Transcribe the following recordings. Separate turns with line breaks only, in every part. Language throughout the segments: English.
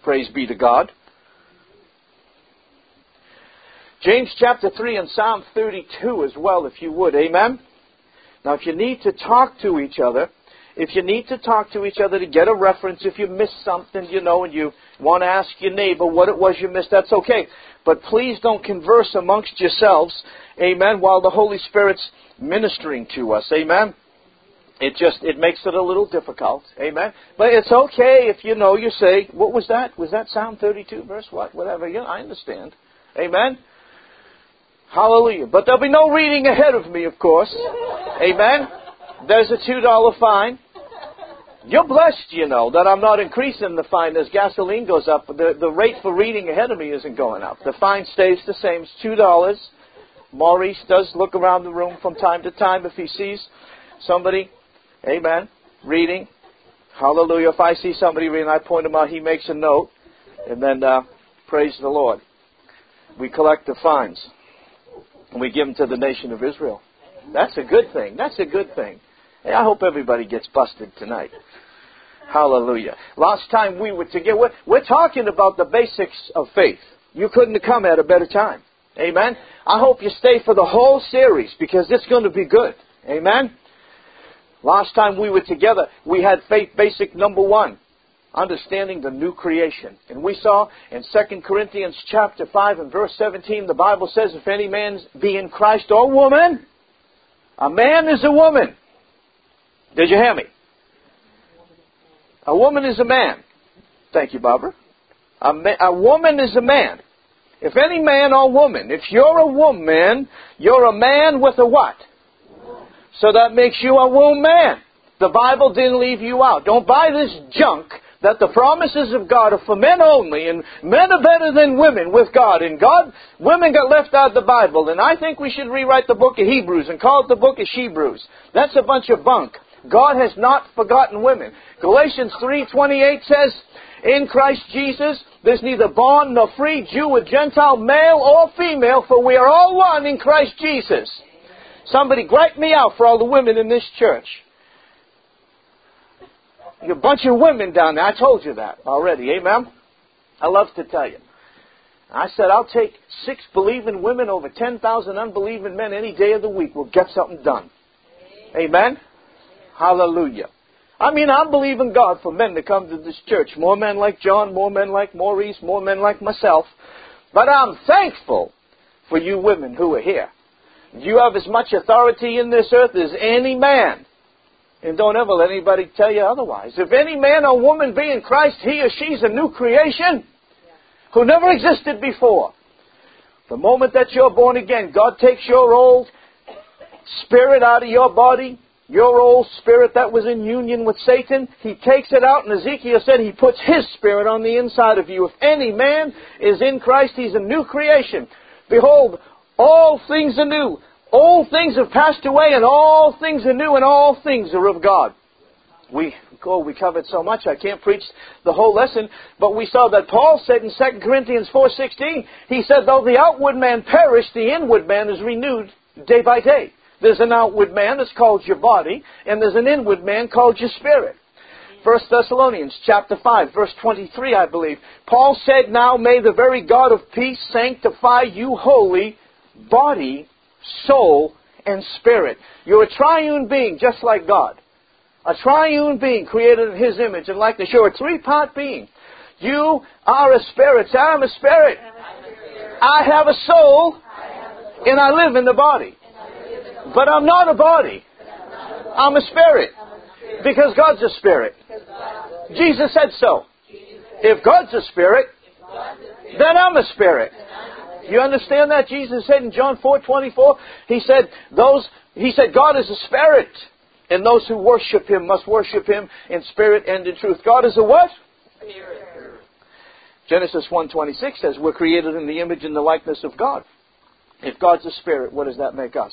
Praise be to God. James chapter 3 and Psalm 32 as well, if you would. Amen? Now, if you need to talk to each other, to get a reference, if you missed something, and you want to ask your neighbor what it was you missed, that's okay. But please don't converse amongst yourselves, amen, while the Holy Spirit's ministering to us, amen? It makes it a little difficult, amen? But it's okay if you say, what was that? Was that Psalm 32 verse what? Whatever, I understand, amen? Hallelujah. But there'll be no reading ahead of me, of course. Amen. There's a $2 fine. You're blessed, that I'm not increasing the fine as gasoline goes up. The rate for reading ahead of me isn't going up. The fine stays the same. It's $2. Maurice does look around the room from time to time if he sees somebody, amen, reading. Hallelujah. If I see somebody reading, I point him out. He makes a note. And then praise the Lord. We collect the fines. And we give them to the nation of Israel. That's a good thing. That's a good thing. Hey, I hope everybody gets busted tonight. Hallelujah. Last time we were together, we're talking about the basics of faith. You couldn't have come at a better time. Amen. I hope you stay for the whole series because it's going to be good. Amen. Last time we were together, we had faith basic number 1. Understanding the new creation. And we saw in 2 Corinthians chapter 5 and verse 17, the Bible says, if any man be in Christ or woman, a man is a woman. Did you hear me? A woman is a man. Thank you, Barbara. A woman is a man. If any man or woman, if you're a woman, you're a man with a what? So that makes you a woman. The Bible didn't leave you out. Don't buy this junk that the promises of God are for men only, and men are better than women with God. And women got left out of the Bible. And I think we should rewrite the book of Hebrews and call it the book of Shebrews. That's a bunch of bunk. God has not forgotten women. Galatians 3:28 says, in Christ Jesus, there's neither bond nor free, Jew or Gentile, male or female, for we are all one in Christ Jesus. Somebody gripe me out for all the women in this church. You're a bunch of women down there. I told you that already. Amen? I love to tell you. I said, I'll take 6 believing women over 10,000 unbelieving men any day of the week. We'll get something done. Amen? Hallelujah. I mean, I'm believing God for men to come to this church. More men like John, more men like Maurice, more men like myself. But I'm thankful for you women who are here. You have as much authority in this earth as any man. And don't ever let anybody tell you otherwise. If any man or woman be in Christ, he or she's a new creation who never existed before. The moment that you're born again, God takes your old spirit out of your body, your old spirit that was in union with Satan. He takes it out, and Ezekiel said He puts His spirit on the inside of you. If any man is in Christ, he's a new creation. Behold, all things are new. Old things have passed away, and all things are new, and all things are of God. We covered so much, I can't preach the whole lesson, but we saw that Paul said in 2 Corinthians 4:16, he said, though the outward man perish, the inward man is renewed day by day. There's an outward man that's called your body, and there's an inward man called your spirit. 1 Thessalonians chapter 5, verse 23, I believe. Paul said, now may the very God of peace sanctify you wholly, body, soul, and spirit. You're a triune being just like God. A triune being created in His image and likeness. You're a 3-part being. You are a spirit. Say, I'm a spirit. I have a soul, and I live in the body. But I'm not a body. I'm a spirit. Because God's a spirit. Jesus said so. If God's a spirit, then I'm a spirit. You understand that? Jesus said in John 4:24, He said, God is a spirit, and those who worship Him must worship Him in spirit and in truth. God is a what? Spirit. Genesis 1:26 says we're created in the image and the likeness of God. If God's a spirit, what does that make us?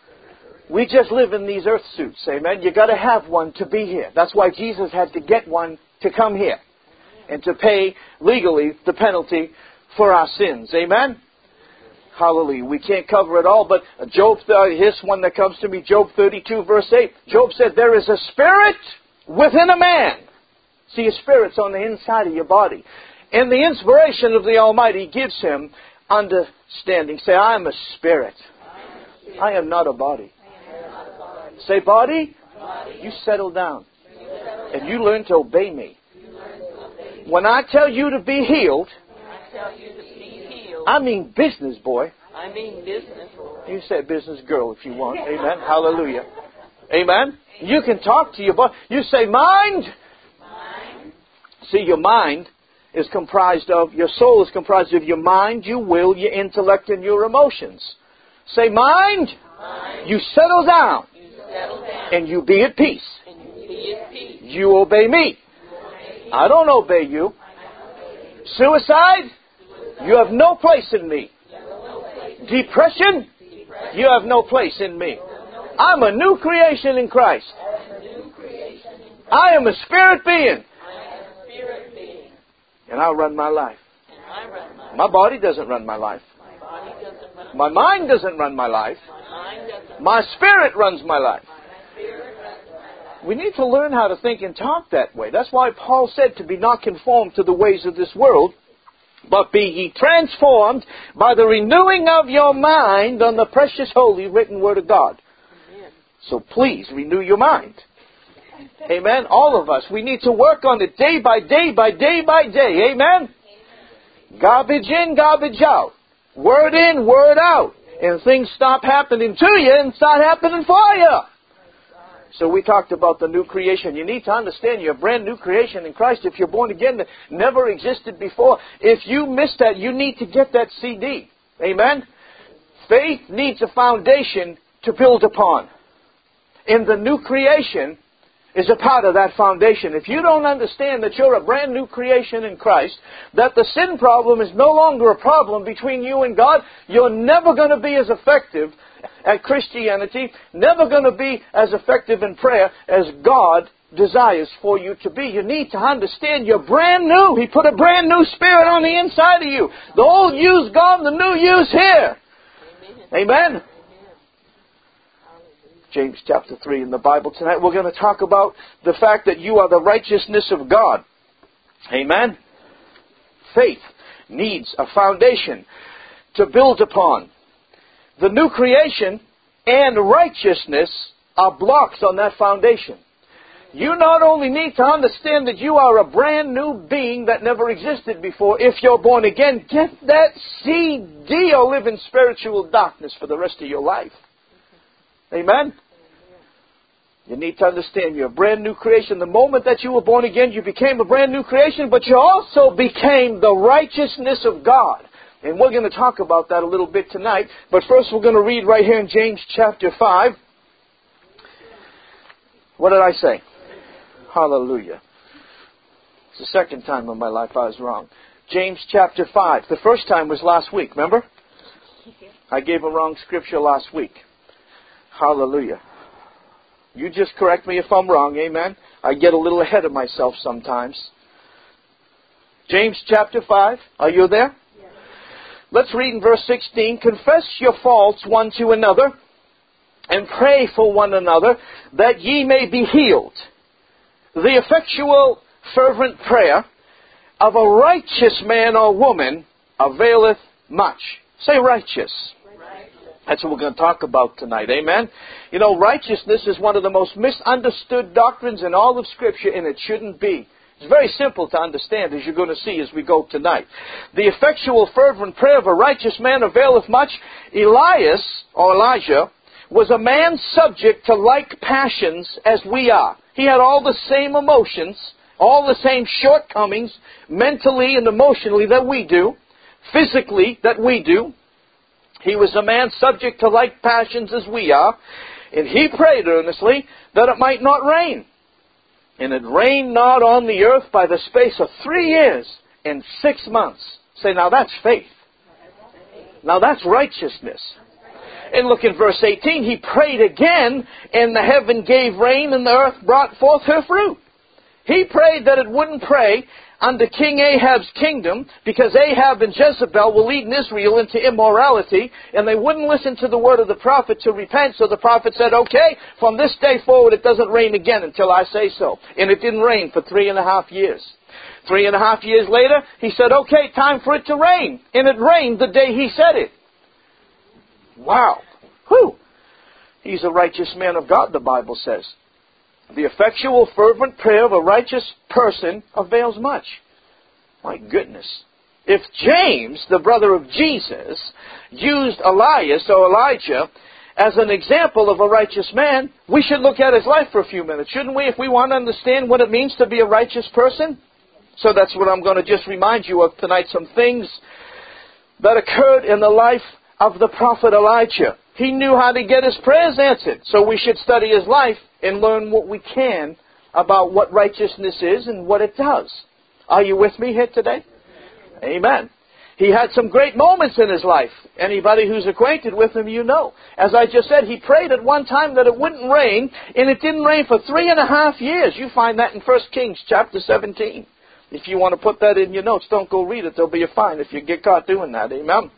We just live in these earth suits, amen? You got to have one to be here. That's why Jesus had to get one to come here and to pay legally the penalty for our sins, amen? Hallelujah. We can't cover it all, but Job, here's one that comes to me, Job 32, verse 8. Job said, there is a spirit within a man. See, your spirit's on the inside of your body. And the inspiration of the Almighty gives him understanding. Say, I am a spirit. I am not a body. Say, body, you settle down. And you learn to obey me. When I tell you to be healed, I mean business, boy.
I mean business.
You say business girl if you want. Amen. Hallelujah. Amen. You can talk to your body. You say mind. See, your mind is comprised of, your soul is comprised of your mind, your will, your intellect, and your emotions. Say mind. You settle down. And you be at peace. You obey me. I don't obey you. Suicide, you have no place in me. Depression, you have no place in me. I'm a new creation in Christ. I am a spirit being. And I run my life. My body doesn't run my life. My mind doesn't run my life. My spirit runs my life. We need to learn how to think and talk that way. That's why Paul said to be not conformed to the ways of this world, but be ye transformed by the renewing of your mind on the precious, holy, written Word of God. Amen. So please, renew your mind. Amen. All of us, we need to work on it day by day by day by day. Amen. Garbage in, garbage out. Word in, word out. And things stop happening to you and start happening for you. So we talked about the new creation. You need to understand you're a brand new creation in Christ. If you're born again, that never existed before. If you missed that, you need to get that CD. Amen? Faith needs a foundation to build upon. And the new creation is a part of that foundation. If you don't understand that you're a brand new creation in Christ, that the sin problem is no longer a problem between you and God, you're never going to be as effective at Christianity, never going to be as effective in prayer as God desires for you to be. You need to understand you're brand new. He put a brand new spirit on the inside of you. The old you's gone, the new you's here. Amen? James chapter 3 in the Bible tonight. We're going to talk about the fact that you are the righteousness of God. Amen? Faith needs a foundation to build upon. The new creation and righteousness are blocks on that foundation. You not only need to understand that you are a brand new being that never existed before. If you're born again, get that CD or live in spiritual darkness for the rest of your life. Amen? You need to understand you're a brand new creation. The moment that you were born again, you became a brand new creation, but you also became the righteousness of God. And we're going to talk about that a little bit tonight. But first we're going to read right here in James chapter 5. What did I say? Hallelujah. It's the second time in my life I was wrong. James chapter 5. The first time was last week, remember? I gave a wrong scripture last week. Hallelujah. You just correct me if I'm wrong, amen? I get a little ahead of myself sometimes. James chapter 5. Are you there? Yes. Let's read in verse 16. Confess your faults one to another, and pray for one another, that ye may be healed. The effectual, fervent prayer of a righteous man or woman availeth much. Say righteous. That's what we're going to talk about tonight. Amen? You know, righteousness is one of the most misunderstood doctrines in all of Scripture, and it shouldn't be. It's very simple to understand, as you're going to see as we go tonight. The effectual, fervent prayer of a righteous man availeth much. Elias, or Elijah, was a man subject to like passions as we are. He had all the same emotions, all the same shortcomings, mentally and emotionally that we do, physically that we do. He was a man subject to like passions as we are, and he prayed earnestly that it might not rain. And it rained not on the earth by the space of 3 years and 6 months. Say, now that's faith. Now that's righteousness. And look in verse 18, he prayed again, and the heaven gave rain, and the earth brought forth her fruit. He prayed that it wouldn't pray under King Ahab's kingdom, because Ahab and Jezebel were leading Israel into immorality, and they wouldn't listen to the word of the prophet to repent. So the prophet said, okay, from this day forward it doesn't rain again until I say so. And it didn't rain for 3.5 years. 3.5 years later, he said, okay, time for it to rain. And it rained the day he said it. Wow. Whew. He's a righteous man of God, the Bible says. The effectual, fervent prayer of a righteous person avails much. My goodness. If James, the brother of Jesus, used Elias or Elijah as an example of a righteous man, we should look at his life for a few minutes, shouldn't we, if we want to understand what it means to be a righteous person? So that's what I'm going to just remind you of tonight, some things that occurred in the life of the prophet Elijah. He knew how to get his prayers answered, so we should study his life and learn what we can about what righteousness is and what it does. Are you with me here today? Amen. He had some great moments in his life. Anybody who's acquainted with him, you know. As I just said, he prayed at one time that it wouldn't rain, and it didn't rain for 3.5 years. You find that in 1 Kings chapter 17. If you want to put that in your notes, don't go read it. There'll be a fine if you get caught doing that. Amen.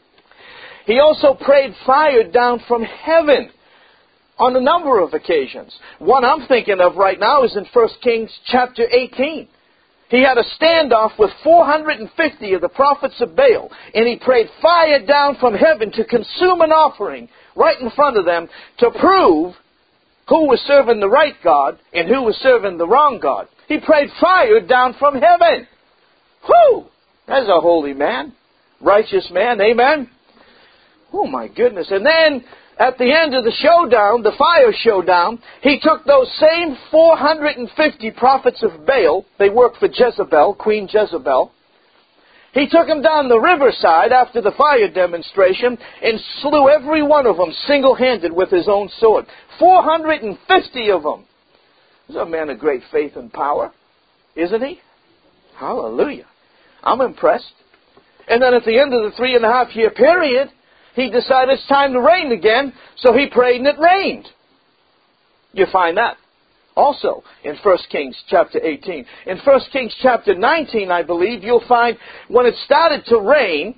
He also prayed fire down from heaven on a number of occasions. One I'm thinking of right now is in 1 Kings chapter 18. He had a standoff with 450 of the prophets of Baal, and he prayed fire down from heaven to consume an offering right in front of them to prove who was serving the right God and who was serving the wrong God. He prayed fire down from heaven. Whew! That's a holy man. Righteous man. Amen? Oh my goodness. And then at the end of the showdown, the fire showdown, he took those same 450 prophets of Baal. They worked for Jezebel, Queen Jezebel. He took them down the riverside after the fire demonstration and slew every one of them single-handed with his own sword. 450 of them. He's a man of great faith and power, isn't he? Hallelujah. I'm impressed. And then at the end of the 3.5 year period, he decided it's time to rain again, so he prayed and it rained. You find that also in 1 Kings chapter 18. In 1 Kings chapter 19, I believe, you'll find when it started to rain,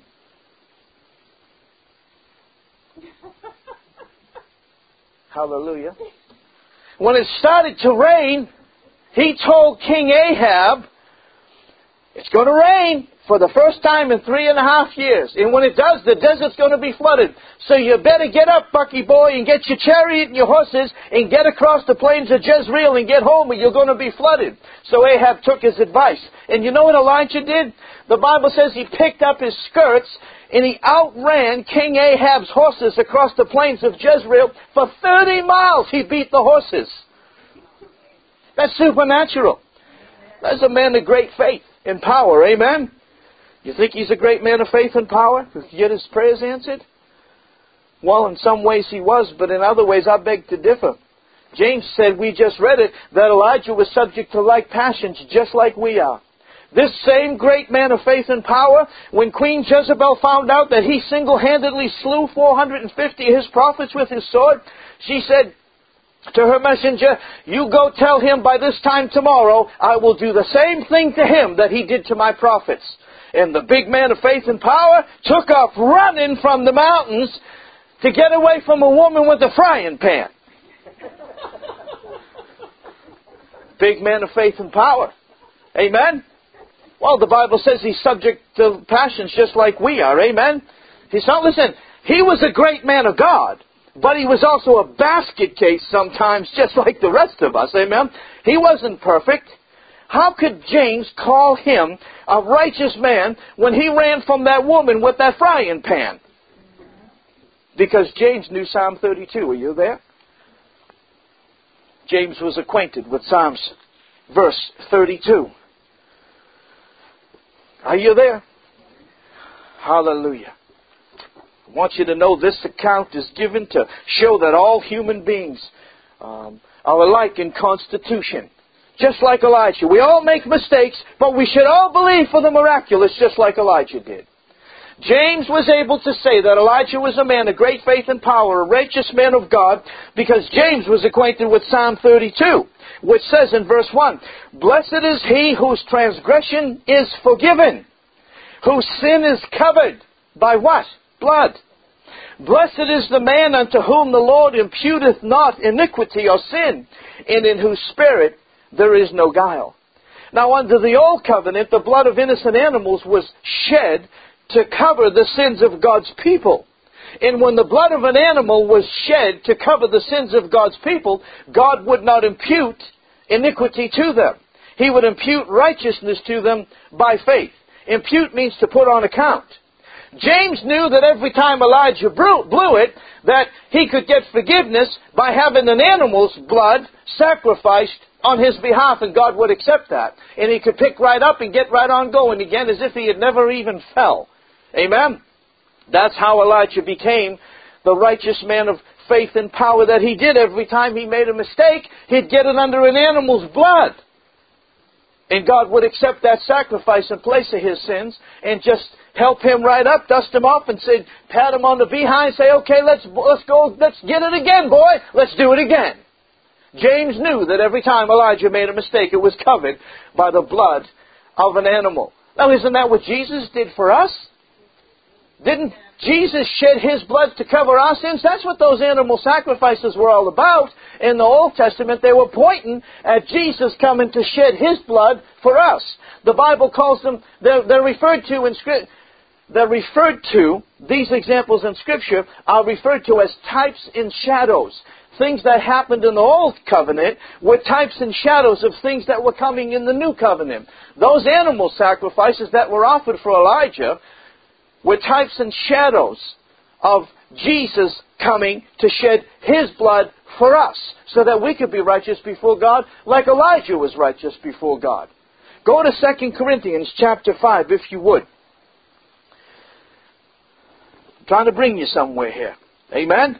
hallelujah, when it started to rain, he told King Ahab, it's going to rain for the first time in 3.5 years. And when it does, the desert's going to be flooded. So you better get up, Bucky boy, and get your chariot and your horses and get across the plains of Jezreel and get home or you're going to be flooded. So Ahab took his advice. And you know what Elijah did? The Bible says he picked up his skirts and he outran King Ahab's horses across the plains of Jezreel for 30 miles. He beat the horses. That's supernatural. That's a man of great faith and power. Amen? You think he's a great man of faith and power who could get his prayers answered? Well, in some ways he was, but in other ways I beg to differ. James said, we just read it, that Elijah was subject to like passions just like we are. This same great man of faith and power, when Queen Jezebel found out that he single-handedly slew 450 of his prophets with his sword, she said to her messenger, you go tell him by this time tomorrow, I will do the same thing to him that he did to my prophets. And the big man of faith and power took off running from the mountains to get away from a woman with a frying pan. Big man of faith and power. Amen? Well, the Bible says he's subject to passions just like we are. Amen? He's not, listen, he was a great man of God, but he was also a basket case sometimes just like the rest of us. Amen? He wasn't perfect. How could James call him a righteous man when he ran from that woman with that frying pan? Because James knew Psalm 32. Are you there? James was acquainted with Psalms verse 32. Are you there? Hallelujah. I want you to know this account is given to show that all human beings are alike in constitution. Just like Elijah. We all make mistakes, but we should all believe for the miraculous just like Elijah did. James was able to say that Elijah was a man of great faith and power, a righteous man of God, because James was acquainted with Psalm 32, which says in verse 1, blessed is he whose transgression is forgiven, whose sin is covered by what? Blood. Blessed is the man unto whom the Lord imputeth not iniquity or sin, and in whose spirit there is no guile. Now, under the Old Covenant, the blood of innocent animals was shed to cover the sins of God's people. And when the blood of an animal was shed to cover the sins of God's people, God would not impute iniquity to them. He would impute righteousness to them by faith. Impute means to put on account. James knew that every time Elijah blew it, that he could get forgiveness by having an animal's blood sacrificed on his behalf, and God would accept that. And he could pick right up and get right on going again as if he had never even fell. Amen? That's how Elijah became the righteous man of faith and power that he did. Every time he made a mistake, he'd get it under an animal's blood. And God would accept that sacrifice in place of his sins and just help him right up, dust him off, and say, pat him on the behind, say, okay, let's go, let's get it again, boy. Let's do it again. James knew that every time Elijah made a mistake, it was covered by the blood of an animal. Now, isn't that what Jesus did for us? Didn't Jesus shed his blood to cover our sins? That's what those animal sacrifices were all about. In the Old Testament, they were pointing at Jesus coming to shed his blood for us. The Bible calls them, they're referred to in Scripture. These examples in Scripture are referred to as types and shadows. Things that happened in the Old Covenant were types and shadows of things that were coming in the New Covenant. Those animal sacrifices that were offered for Elijah were types and shadows of Jesus coming to shed his blood for us, so that we could be righteous before God like Elijah was righteous before God. Go to 2 Corinthians chapter 5, if you would. I'm trying to bring you somewhere here. Amen?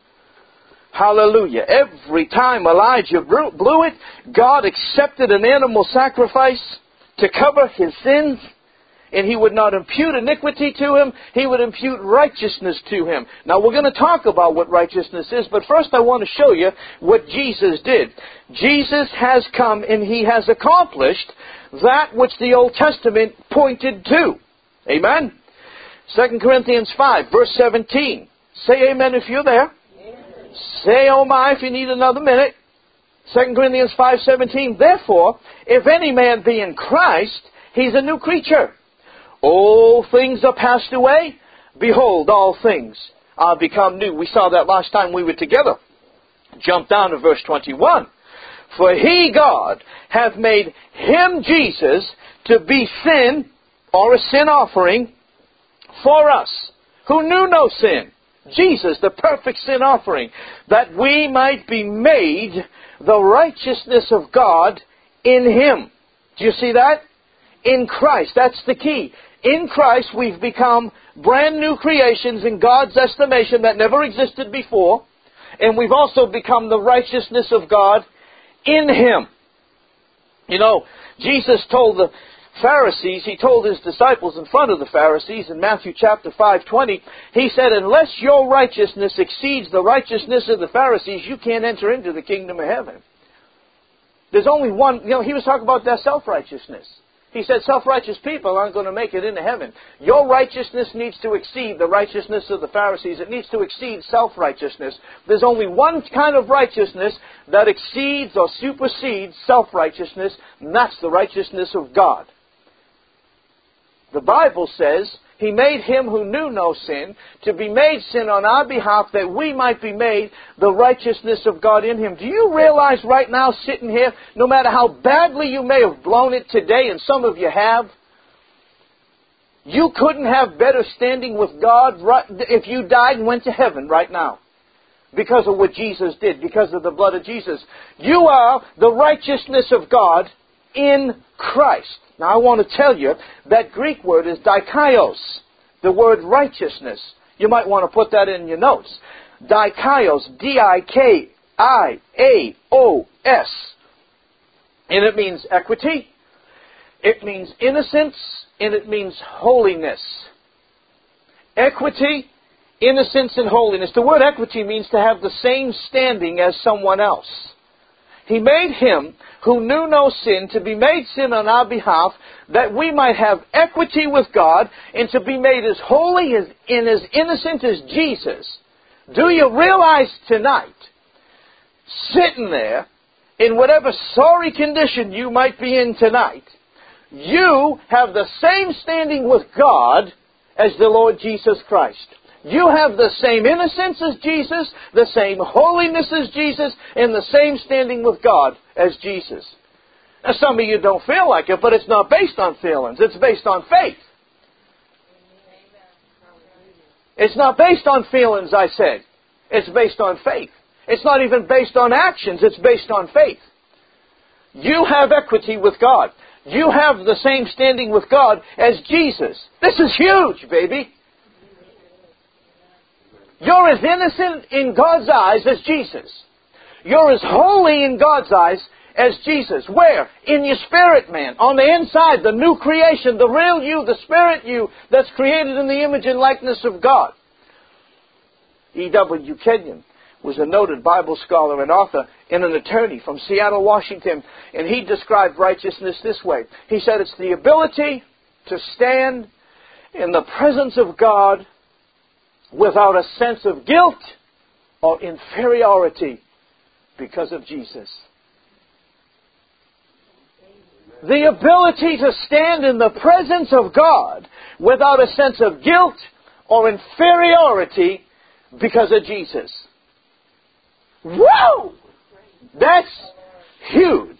Hallelujah. Every time Elijah blew it, God accepted an animal sacrifice to cover his sins. And he would not impute iniquity to him. He would impute righteousness to him. Now, we're going to talk about what righteousness is, but first I want to show you what Jesus did. Jesus has come and he has accomplished that which the Old Testament pointed to. Amen? 2 Corinthians 5, verse 17. Say amen if you're there. Amen. Say oh my if you need another minute. 2 Corinthians 5:17. Therefore, if any man be in Christ, he's a new creature. All things are passed away. Behold, all things are become new. We saw that last time we were together. Jump down to verse 21. For he, God, hath made him, Jesus, to be sin, or a sin offering, for us, who knew no sin. Jesus, the perfect sin offering, that we might be made the righteousness of God in him. Do you see that? In Christ. That's the key. In Christ, we've become brand new creations in God's estimation that never existed before. And we've also become the righteousness of God in him. You know, Jesus told the Pharisees, he told his disciples in front of the Pharisees in Matthew chapter 5:20, he said, unless your righteousness exceeds the righteousness of the Pharisees, you can't enter into the kingdom of heaven. There's only one, he was talking about their self-righteousness. He said self-righteous people aren't going to make it into heaven. Your righteousness needs to exceed the righteousness of the Pharisees. It needs to exceed self-righteousness. There's only one kind of righteousness that exceeds or supersedes self-righteousness, and that's the righteousness of God. The Bible says he made him who knew no sin to be made sin on our behalf that we might be made the righteousness of God in him. Do you realize right now sitting here, no matter how badly you may have blown it today, and some of you have, you couldn't have better standing with God if you died and went to heaven right now. Because of what Jesus did, because of the blood of Jesus. You are the righteousness of God in Christ. Now I want to tell you that Greek word is dikaios, the word righteousness. You might want to put that in your notes. Dikaios, D-I-K-I-A-O-S. And it means equity, it means innocence, and it means holiness. Equity, innocence, and holiness. The word equity means to have the same standing as someone else. He made him who knew no sin to be made sin on our behalf, that we might have equity with God and to be made as holy and as innocent as Jesus. Do you realize tonight, sitting there in whatever sorry condition you might be in tonight, you have the same standing with God as the Lord Jesus Christ. You have the same innocence as Jesus, the same holiness as Jesus, and the same standing with God as Jesus. Now, some of you don't feel like it, but it's not based on feelings. It's based on faith. It's not based on feelings, I said. It's based on faith. It's not even based on actions. It's based on faith. You have equity with God. You have the same standing with God as Jesus. This is huge, baby. You're as innocent in God's eyes as Jesus. You're as holy in God's eyes as Jesus. Where? In your spirit, man. On the inside, the new creation, the real you, the spirit you that's created in the image and likeness of God. E.W. Kenyon was a noted Bible scholar and author and an attorney from Seattle, Washington, and he described righteousness this way. He said it's the ability to stand in the presence of God without a sense of guilt or inferiority because of Jesus. The ability to stand in the presence of God without a sense of guilt or inferiority because of Jesus. Whoa! That's huge.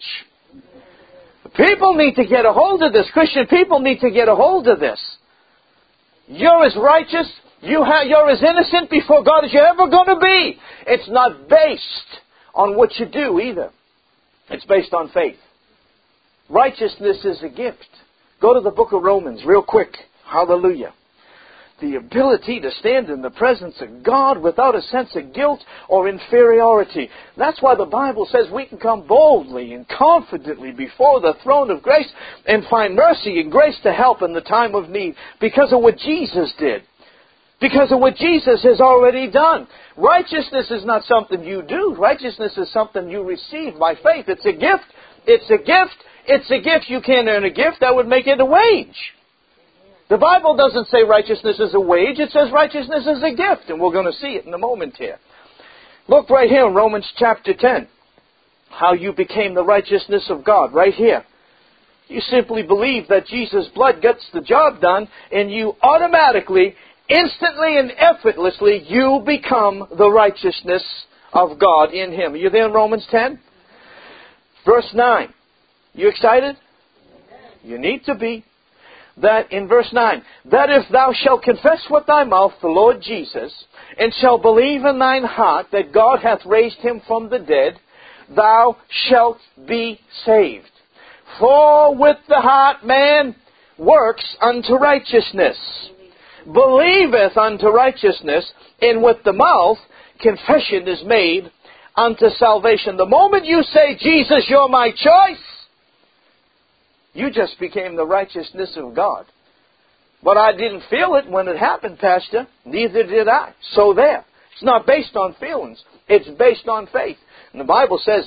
People need to get a hold of this. Christian people need to get a hold of this. You're as righteous, you're as innocent before God as you're ever going to be. It's not based on what you do either. It's based on faith. Righteousness is a gift. Go to the book of Romans real quick. Hallelujah. The ability to stand in the presence of God without a sense of guilt or inferiority. That's why the Bible says we can come boldly and confidently before the throne of grace and find mercy and grace to help in the time of need because of what Jesus did. Because of what Jesus has already done. Righteousness is not something you do. Righteousness is something you receive by faith. It's a gift. It's a gift. It's a gift. You can't earn a gift. That would make it a wage. The Bible doesn't say righteousness is a wage. It says righteousness is a gift. And we're going to see it in a moment here. Look right here in Romans chapter 10. How you became the righteousness of God. Right here. You simply believe that Jesus' blood gets the job done. And you automatically, instantly and effortlessly, you become the righteousness of God in Him. Are you there in Romans 10? Verse 9. You excited? You need to be. That in verse 9, that if thou shalt confess with thy mouth the Lord Jesus, and shalt believe in thine heart that God hath raised Him from the dead, thou shalt be saved. For with the heart man works unto righteousness, believeth unto righteousness, and with the mouth confession is made unto salvation. The moment you say, Jesus, you're my choice, you just became the righteousness of God. But I didn't feel it when it happened, Pastor. Neither did I. So there. It's not based on feelings. It's based on faith. And the Bible says,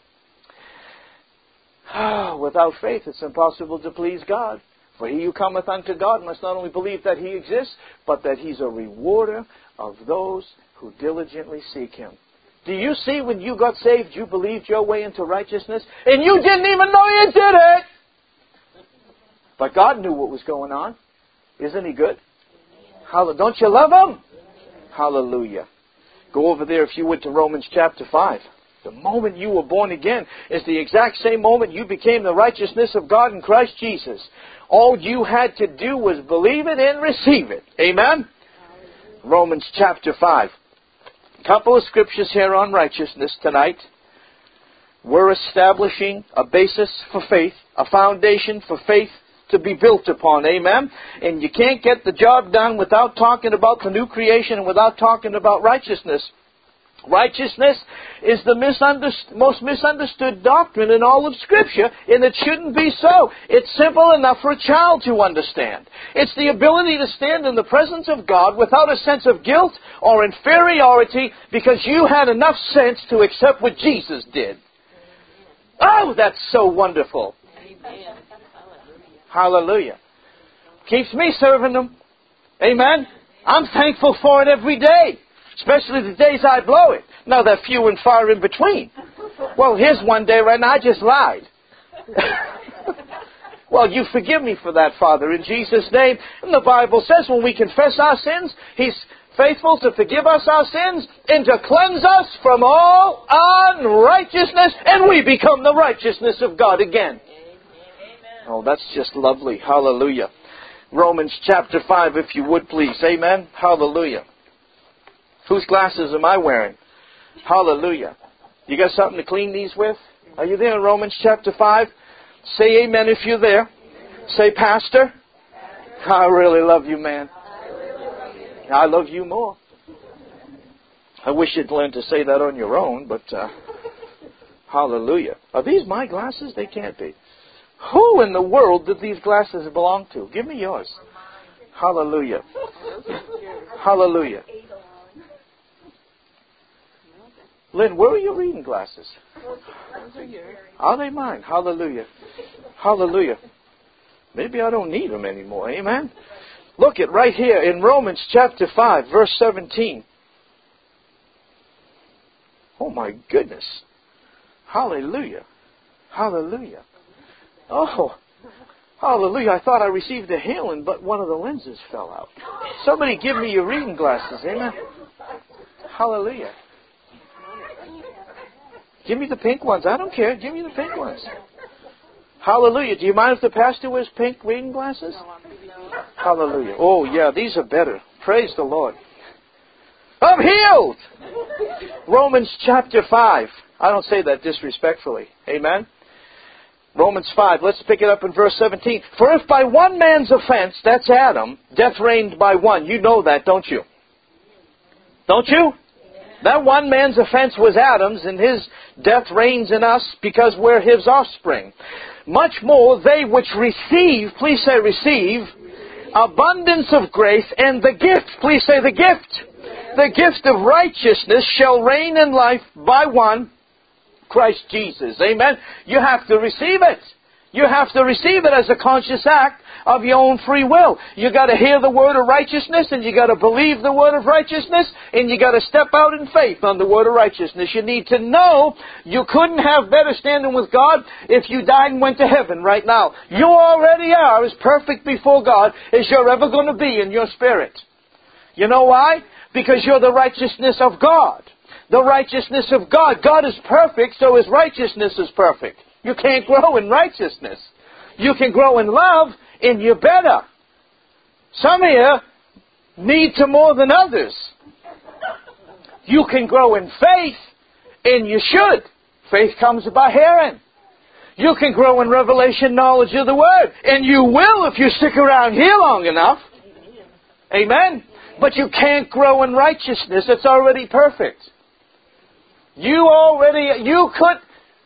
without faith it's impossible to please God. For he who cometh unto God must not only believe that He exists, but that He's a rewarder of those who diligently seek Him. Do you see when you got saved, you believed your way into righteousness, and you didn't even know you did it? But God knew what was going on. Isn't He good? Don't you love Him? Hallelujah. Go over there, if you would, to Romans chapter 5. The moment you were born again is the exact same moment you became the righteousness of God in Christ Jesus. All you had to do was believe it and receive it. Amen? Romans chapter 5. A couple of scriptures here on righteousness tonight. We're establishing a basis for faith, a foundation for faith to be built upon. Amen? And you can't get the job done without talking about the new creation and without talking about righteousness. Righteousness is the most misunderstood doctrine in all of Scripture, and it shouldn't be so. It's simple enough for a child to understand. It's the ability to stand in the presence of God without a sense of guilt or inferiority because you had enough sense to accept what Jesus did. Oh, that's so wonderful. Amen. Hallelujah. Keeps me serving Him. Amen. I'm thankful for it every day. Especially the days I blow it. Now they're few and far in between. Well, here's one day right now. I just lied. Well, you forgive me for that, Father, in Jesus' name. And the Bible says when we confess our sins, He's faithful to forgive us our sins and to cleanse us from all unrighteousness, and we become the righteousness of God again. Oh, that's just lovely. Hallelujah. Romans chapter 5, if you would please. Amen. Hallelujah. Whose glasses am I wearing? Hallelujah. You got something to clean these with? Are you there in Romans chapter 5? Say amen if you're there. Say, Pastor, I really love you, man. I love you more. I wish you'd learn to say that on your own, but hallelujah. Are these my glasses? They can't be. Who in the world did these glasses belong to? Give me yours. Hallelujah. Hallelujah. Lynn, where are your reading glasses? Are they mine? Hallelujah. Hallelujah. Maybe I don't need them anymore. Amen. Look at right here in Romans chapter 5, verse 17. Oh my goodness. Hallelujah. Hallelujah. Oh, hallelujah. I thought I received a healing, but one of the lenses fell out. Somebody give me your reading glasses. Amen. Hallelujah. Give me the pink ones. I don't care. Give me the pink ones. Hallelujah. Do you mind if the pastor wears pink reading glasses? Hallelujah. Oh, yeah, these are better. Praise the Lord. I'm healed! Romans chapter 5. I don't say that disrespectfully. Amen? Romans 5. Let's pick it up in verse 17. For if by one man's offense, that's Adam, death reigned by one. You know that, don't you? Don't you? That one man's offense was Adam's, and his death reigns in us because we're his offspring. Much more they which receive, please say receive, abundance of grace and the gift, please say the gift of righteousness shall reign in life by one, Christ Jesus. Amen. You have to receive it. You have to receive it as a conscious act of your own free will. You got to hear the word of righteousness, and you got to believe the word of righteousness, and you got to step out in faith on the word of righteousness. You need to know you couldn't have better standing with God if you died and went to heaven right now. You already are as perfect before God as you're ever going to be in your spirit. You know why? Because you're the righteousness of God. The righteousness of God. God is perfect, so His righteousness is perfect. You can't grow in righteousness. You can grow in love, and you're better. Some of you need to more than others. You can grow in faith, and you should. Faith comes by hearing. You can grow in revelation knowledge of the Word, and you will if you stick around here long enough. Amen? But you can't grow in righteousness. It's already perfect. You could...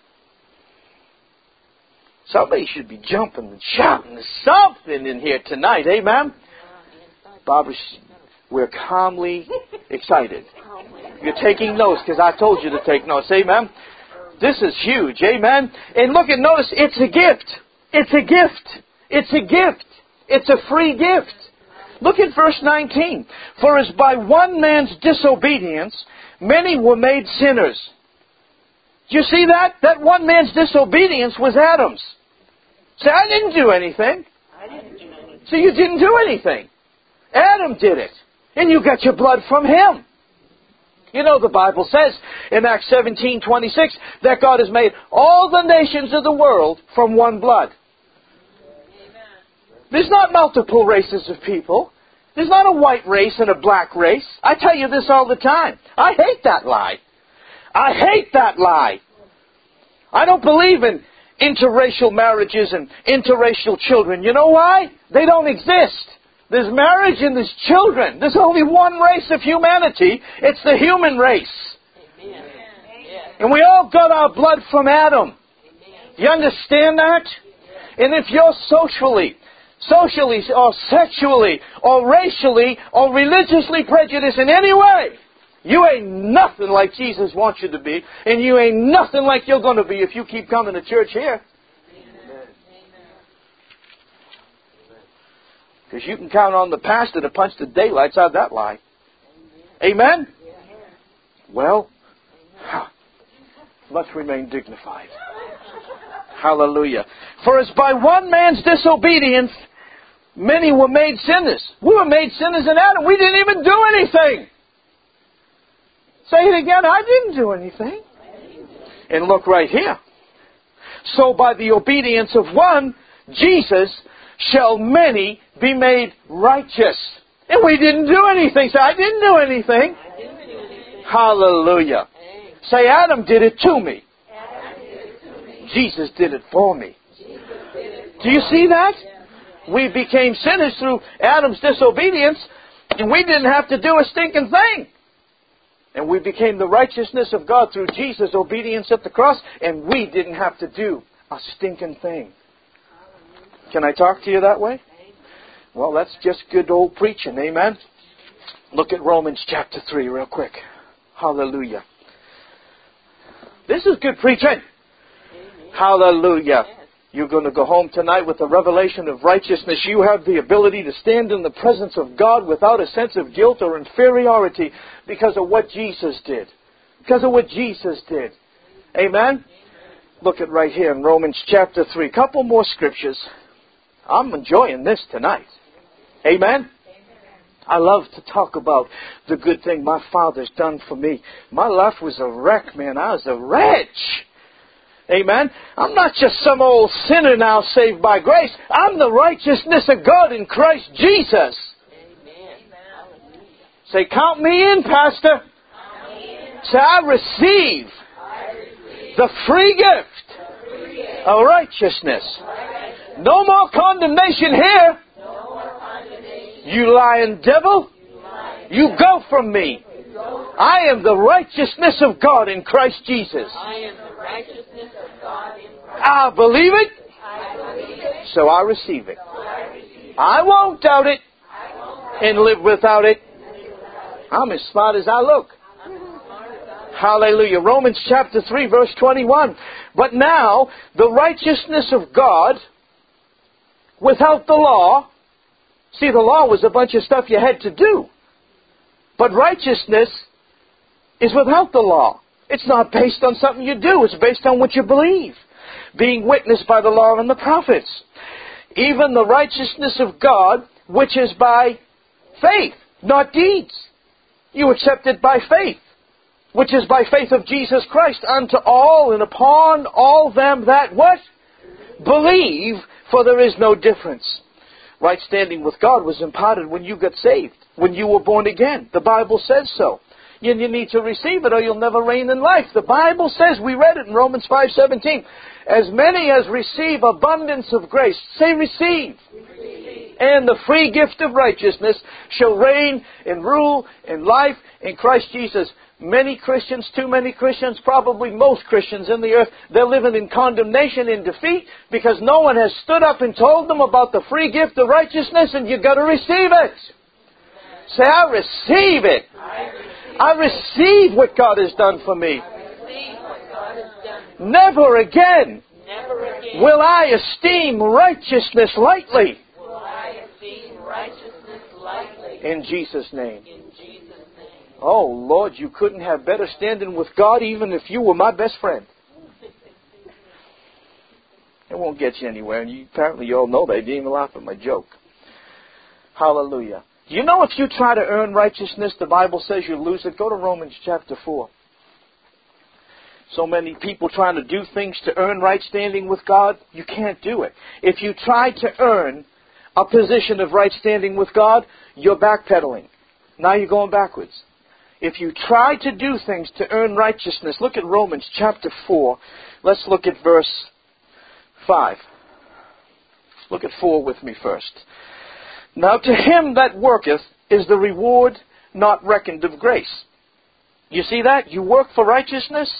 Somebody should be jumping and shouting. There's something in here tonight. Amen? Barbara, we're calmly excited. You're taking notes because I told you to take notes. Amen? This is huge. Amen? And look and notice, it's a gift. It's a gift. It's a gift. It's a free gift. Look at verse 19. For as by one man's disobedience, many were made sinners. Do you see that? That one man's disobedience was Adam's. Say, I didn't do anything. So you didn't do anything. Adam did it. And you got your blood from him. You know the Bible says in Acts 17:26 that God has made all the nations of the world from one blood. There's not multiple races of people. There's not a white race and a black race. I tell you this all the time. I hate that lie. I hate that lie. I don't believe in interracial marriages and interracial children. You know why? They don't exist. There's marriage and there's children. There's only one race of humanity. It's the human race. Amen. And we all got our blood from Adam. You understand that? And if you're socially or sexually or racially or religiously prejudiced in any way, you ain't nothing like Jesus wants you to be, and you ain't nothing like you're going to be if you keep coming to church here. Because you can count on the pastor to punch the daylights out of that lie. Amen? Well, let's remain dignified. Hallelujah. For as by one man's disobedience, many were made sinners. We were made sinners in Adam. We didn't even do anything. Say it again. I didn't do anything. And look right here. So by the obedience of one, Jesus, shall many be made righteous. And we didn't do anything. Say, I didn't do anything. Hallelujah. Say, Adam did it to me. Jesus did it for me. Do you see that? We became sinners through Adam's disobedience, and we didn't have to do a stinking thing. And we became the righteousness of God through Jesus' obedience at the cross, and we didn't have to do a stinking thing. Can I talk to you that way? Well, that's just good old preaching, amen? Look at Romans chapter 3 real quick. Hallelujah. This is good preaching. Hallelujah. You're going to go home tonight with a revelation of righteousness. You have the ability to stand in the presence of God without a sense of guilt or inferiority because of what Jesus did. Because of what Jesus did. Amen? Look at right here in Romans chapter 3. A couple more scriptures. I'm enjoying this tonight. Amen? I love to talk about the good thing my Father's done for me. My life was a wreck, man. I was a wretch. Amen? I'm not just some old sinner now saved by grace. I'm the righteousness of God in Christ Jesus. Amen. Say, count me in, Pastor. Say, I receive the free gift of righteousness. No more condemnation here. You lying devil. You go from me. I am the righteousness of God in Christ Jesus. I believe it, so I receive it. I won't doubt it and live without it. I'm as smart as I look. Hallelujah. Romans chapter 3, verse 21. But now, the righteousness of God without the law. See, the law was a bunch of stuff you had to do. But righteousness is without the law. It's not based on something you do. It's based on what you believe. Being witnessed by the law and the prophets. Even the righteousness of God, which is by faith, not deeds. You accept it by faith, which is by faith of Jesus Christ, unto all and upon all them that what? Believe, for there is no difference. Right standing with God was imparted when you got saved, when you were born again. The Bible says so. You need to receive it or you'll never reign in life. The Bible says, we read it in Romans 5:17, as many as receive abundance of grace, say receive. And the free gift of righteousness shall reign and rule in life in Christ Jesus. Many Christians, too many Christians, probably most Christians in the earth, they're living in condemnation and defeat because no one has stood up and told them about the free gift of righteousness, and you've got to receive it. Say, I receive it. I receive what God has done for me. Never again will I esteem righteousness lightly. In Jesus' name. Oh, Lord, you couldn't have better standing with God even if you were my best friend. It won't get you anywhere, and apparently you all know that. You didn't even laugh at my joke. Hallelujah. You know, if you try to earn righteousness, the Bible says you lose it. Go to Romans chapter 4. So many people trying to do things to earn right standing with God, you can't do it. If you try to earn a position of right standing with God, you're backpedaling. Now you're going backwards. If you try to do things to earn righteousness, look at Romans chapter 4. Let's look at verse 5. Look at 4 with me first. Now to him that worketh is the reward not reckoned of grace. You see that? You work for righteousness,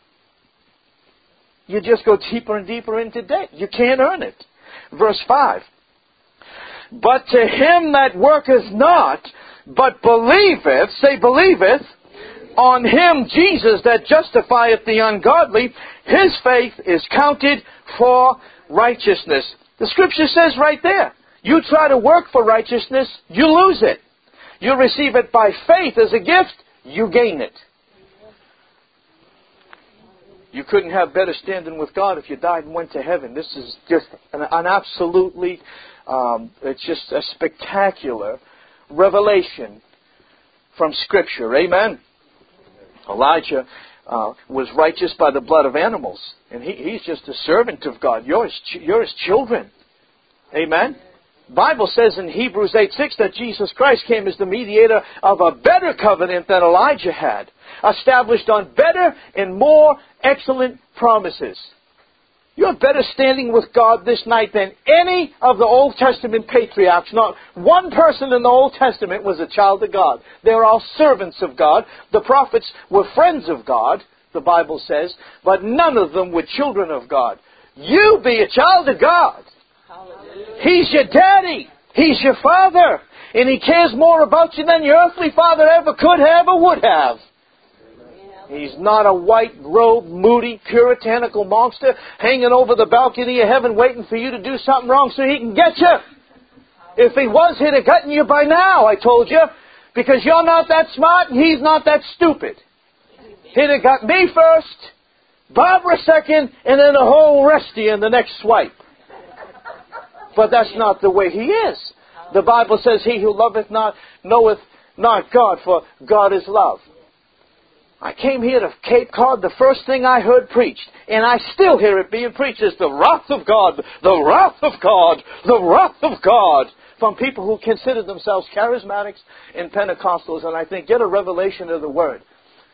you just go deeper and deeper into debt. You can't earn it. Verse 5. But to him that worketh not, but believeth, say believeth, on him Jesus that justifieth the ungodly, his faith is counted for righteousness. The scripture says right there, you try to work for righteousness, you lose it. You receive it by faith as a gift, you gain it. You couldn't have better standing with God if you died and went to heaven. This is just an absolutely, it's just a spectacular revelation from Scripture. Amen? Elijah was righteous by the blood of animals. And he's just a servant of God. You're his children. Amen? Bible says in Hebrews 8:6 that Jesus Christ came as the mediator of a better covenant than Elijah had, established on better and more excellent promises. You're better standing with God this night than any of the Old Testament patriarchs. Not one person in the Old Testament was a child of God. They were all servants of God. The prophets were friends of God, the Bible says, but none of them were children of God. You be a child of God. He's your daddy. He's your father. And He cares more about you than your earthly father ever could have or would have. He's not a white-robed, moody, puritanical monster hanging over the balcony of heaven waiting for you to do something wrong so He can get you. If He was, He'd have gotten you by now, I told you. Because you're not that smart and He's not that stupid. He'd have got me first, Barbara second, and then the whole rest of you in the next swipe. But that's not the way He is. The Bible says, He who loveth not knoweth not God, for God is love. I came here to Cape Cod, the first thing I heard preached, and I still hear it being preached, is the wrath of God, the wrath of God, the wrath of God, from people who consider themselves charismatics and Pentecostals, and I think, get a revelation of the Word.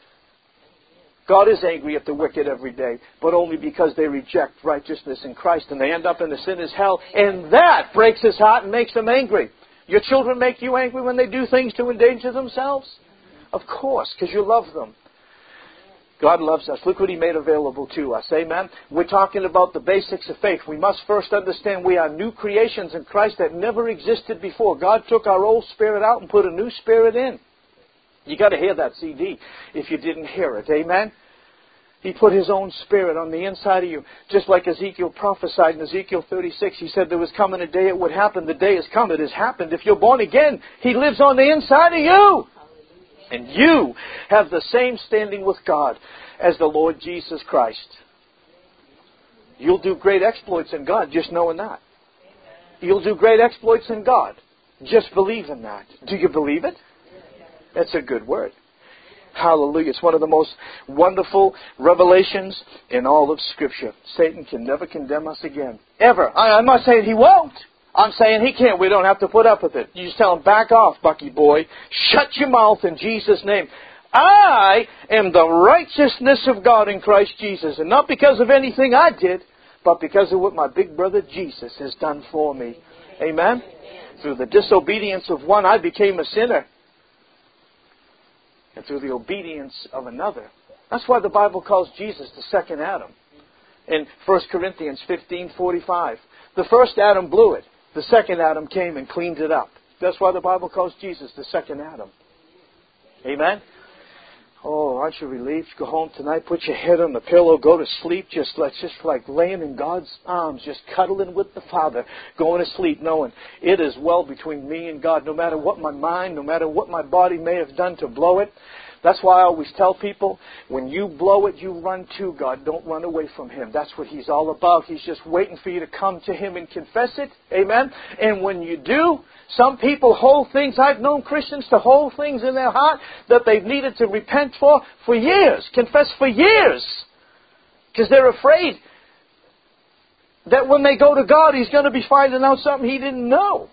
God is angry at the wicked every day, but only because they reject righteousness in Christ and they end up in the sinner's hell. And that breaks His heart and makes Him angry. Your children make you angry when they do things to endanger themselves? Of course, because you love them. God loves us. Look what He made available to us. Amen? We're talking about the basics of faith. We must first understand we are new creations in Christ that never existed before. God took our old spirit out and put a new spirit in. You got to hear that CD if you didn't hear it. Amen? He put His own Spirit on the inside of you. Just like Ezekiel prophesied in Ezekiel 36. He said there was coming a day it would happen. The day has come. It has happened. If you're born again, He lives on the inside of you. And you have the same standing with God as the Lord Jesus Christ. You'll do great exploits in God just knowing that. You'll do great exploits in God. Just believe in that. Do you believe it? That's a good word. Hallelujah. It's one of the most wonderful revelations in all of Scripture. Satan can never condemn us again. Ever. I'm not saying he won't. I'm saying he can't. We don't have to put up with it. You just tell him, back off, Bucky boy. Shut your mouth in Jesus' name. I am the righteousness of God in Christ Jesus. And not because of anything I did, but because of what my big brother Jesus has done for me. Amen? Through the disobedience of one, I became a sinner. And through the obedience of another. That's why the Bible calls Jesus the second Adam. In 1 Corinthians 15:45. The first Adam blew it. The second Adam came and cleaned it up. That's why the Bible calls Jesus the second Adam. Amen? Oh, aren't you relieved? Go home tonight, put your head on the pillow, go to sleep, just like laying in God's arms, just cuddling with the Father, going to sleep knowing it is well between me and God, no matter what my mind, no matter what my body may have done to blow it. That's why I always tell people, when you blow it, you run to God. Don't run away from Him. That's what He's all about. He's just waiting for you to come to Him and confess it. Amen? And when you do, some people hold things. I've known Christians to hold things in their heart that they've needed to repent for years. Confess for years. Because they're afraid that when they go to God, He's going to be finding out something He didn't know.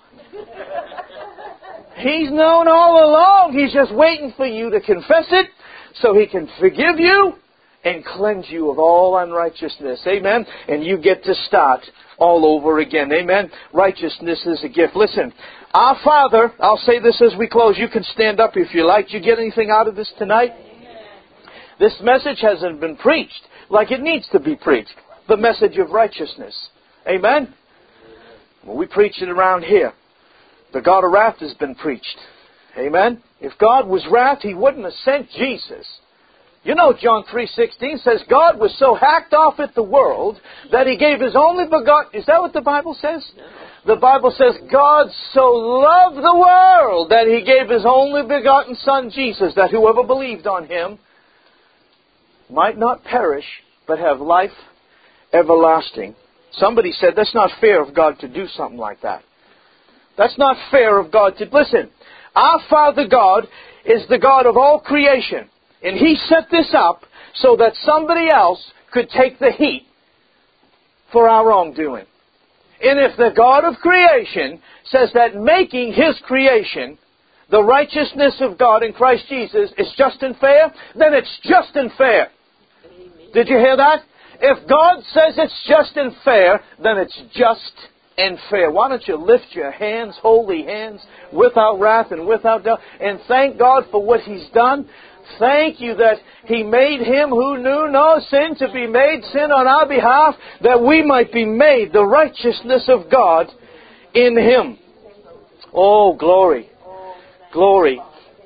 He's known all along. He's just waiting for you to confess it so He can forgive you and cleanse you of all unrighteousness. Amen? And you get to start all over again. Amen? Righteousness is a gift. Listen, our Father, I'll say this as we close. You can stand up if you like. Did you get anything out of this tonight? This message hasn't been preached like it needs to be preached. The message of righteousness. Amen? Well, we preach it around here. The God of wrath has been preached. Amen? If God was wrath, He wouldn't have sent Jesus. You know John 3:16 says God was so hacked off at the world that He gave His only begotten... Is that what the Bible says? The Bible says God so loved the world that He gave His only begotten Son Jesus, that whoever believed on Him might not perish, but have life everlasting. Somebody said, that's not fair of God to do something like that. That's not fair of God to... Listen, our Father God is the God of all creation. And He set this up so that somebody else could take the heat for our wrongdoing. And if the God of creation says that making His creation the righteousness of God in Christ Jesus is just and fair, then it's just and fair. Did you hear that? If God says it's just and fair, then it's just and fair. Why don't you lift your hands, holy hands, without wrath and without doubt, and thank God for what He's done. Thank you that He made Him who knew no sin to be made sin on our behalf, that we might be made the righteousness of God in Him. Oh, glory. Glory.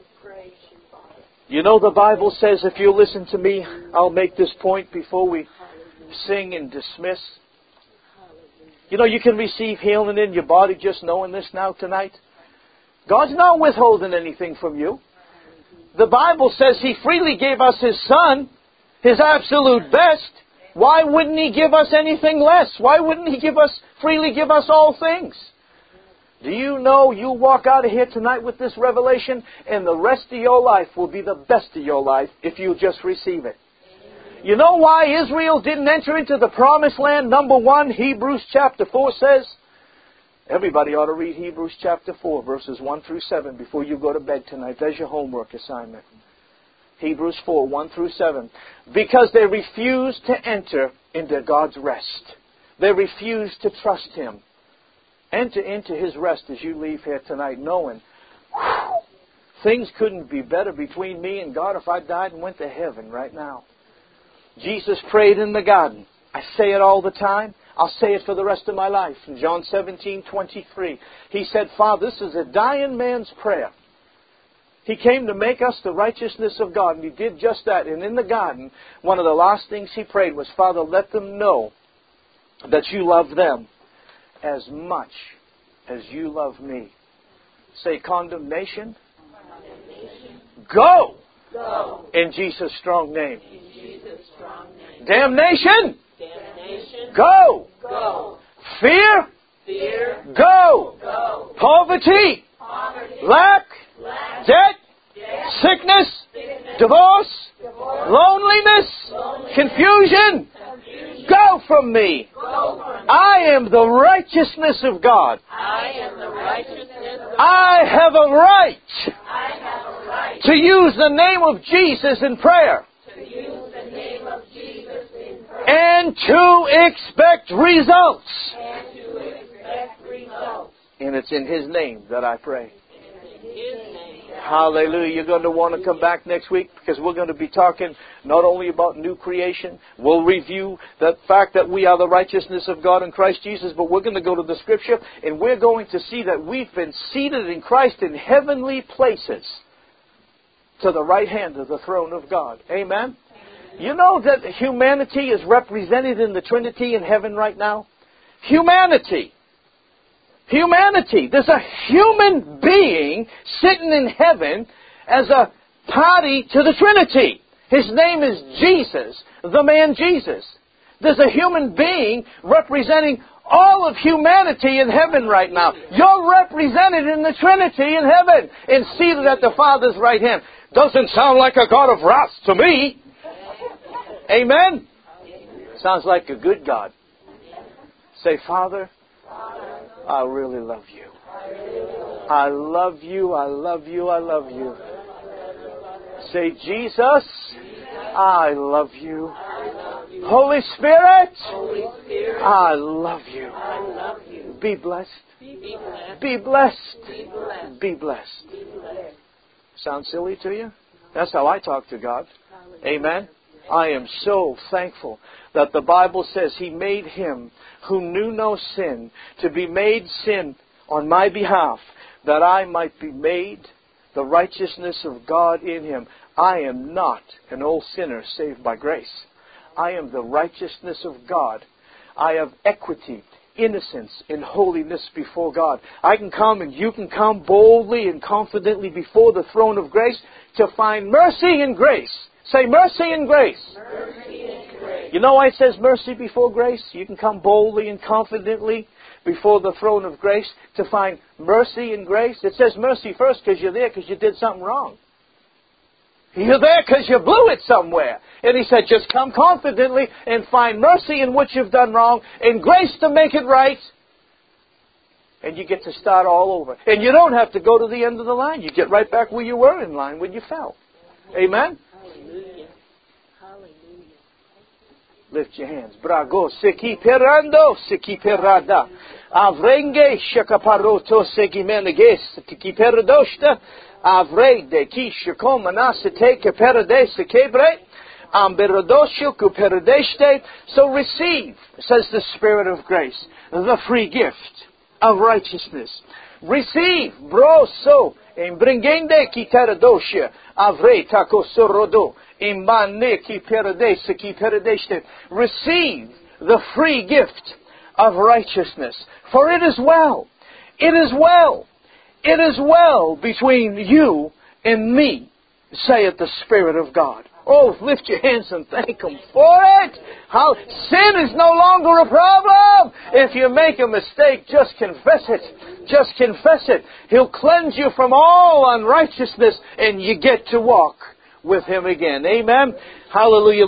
You know, the Bible says, if you listen to me, I'll make this point before we sing and dismiss. You know, you can receive healing in your body just knowing this now tonight. God's not withholding anything from you. The Bible says He freely gave us His Son, His absolute best. Why wouldn't He give us anything less? Why wouldn't He freely give us all things? Do you know you'll walk out of here tonight with this revelation, and the rest of your life will be the best of your life if you just receive it. You know why Israel didn't enter into the promised land? Number one, Hebrews chapter 4 says. Everybody ought to read Hebrews chapter 4, verses 1 through 7 before you go to bed tonight. There's your homework assignment. Hebrews 4, 1 through 7. Because they refused to enter into God's rest. They refused to trust Him. Enter into His rest as you leave here tonight, knowing things couldn't be better between me and God if I died and went to heaven right now. Jesus prayed in the garden. I say it all the time. I'll say it for the rest of my life. In John 17:23, He said, Father, this is a dying man's prayer. He came to make us the righteousness of God, and He did just that. And in the garden, one of the last things He prayed was, Father, let them know that You love them as much as You love me. Say, condemnation. Go. Go. In Jesus' strong name. In Jesus' strong name. Damnation. Damnation. Go. Go. Fear. Fear. Go. Go. Poverty. Poverty. Lack. Lack. Debt. Debt. Sickness. Sickness. Divorce. Divorce. Loneliness. Loneliness. Confusion. Go from me. Go from me. I am the righteousness of God. I am the righteousness of God. I have a right to use the name of Jesus in prayer. To use the name of Jesus in prayer. And to expect results. And to expect results. And it's in His name that I pray. Hallelujah. You're going to want to come back next week because we're going to be talking not only about new creation. We'll review the fact that we are the righteousness of God in Christ Jesus, but we're going to go to the Scripture and we're going to see that we've been seated in Christ in heavenly places to the right hand of the throne of God. Amen? You know that humanity is represented in the Trinity in heaven right now? Humanity. Humanity. There's a human being sitting in heaven as a party to the Trinity. His name is Jesus, the man Jesus. There's a human being representing all of humanity in heaven right now. You're represented in the Trinity in heaven and seated at the Father's right hand. Doesn't sound like a God of wrath to me. Amen? Sounds like a good God. Say, Father, I really love You. I love You, I love You, I love You. Say, Jesus, I love You. Holy Spirit, I love You. Be blessed. Be blessed. Be blessed. Sound silly to you? That's how I talk to God. Amen. I am so thankful that the Bible says He made Him who knew no sin to be made sin on my behalf, that I might be made the righteousness of God in Him. I am not an old sinner saved by grace. I am the righteousness of God. I have equity, innocence, and holiness before God. I can come and you can come boldly and confidently before the throne of grace to find mercy and grace. Say, mercy and grace. Mercy and grace. You know why it says mercy before grace? You can come boldly and confidently before the throne of grace to find mercy and grace. It says mercy first because you're there because you did something wrong. You're there because you blew it somewhere. And He said, just come confidently and find mercy in what you've done wrong and grace to make it right. And you get to start all over. And you don't have to go to the end of the line. You get right back where you were in line when you fell. Amen?
Hallelujah. Hallelujah.
Lift your hands. Brago seki perando seki perada. Avrenge shakaparoto seki meneges seki peradoshta. Avrede ki shakomana sete keperade sekebre. Amberodosho kuperadeshte. So receive, says the Spirit of grace, the free gift of righteousness. Receive, broso, in bringende ki teradosha, avre tako sorodo, in manne ki peradesa ki peradeshte. Receive the free gift of righteousness. For it is well, it is well, it is well between you and me, saith the Spirit of God. Oh, lift your hands and thank Him for it. How sin is no longer a problem. If you make a mistake, just confess it. Just confess it. He'll cleanse you from all unrighteousness and you get to walk with Him again. Amen. Hallelujah.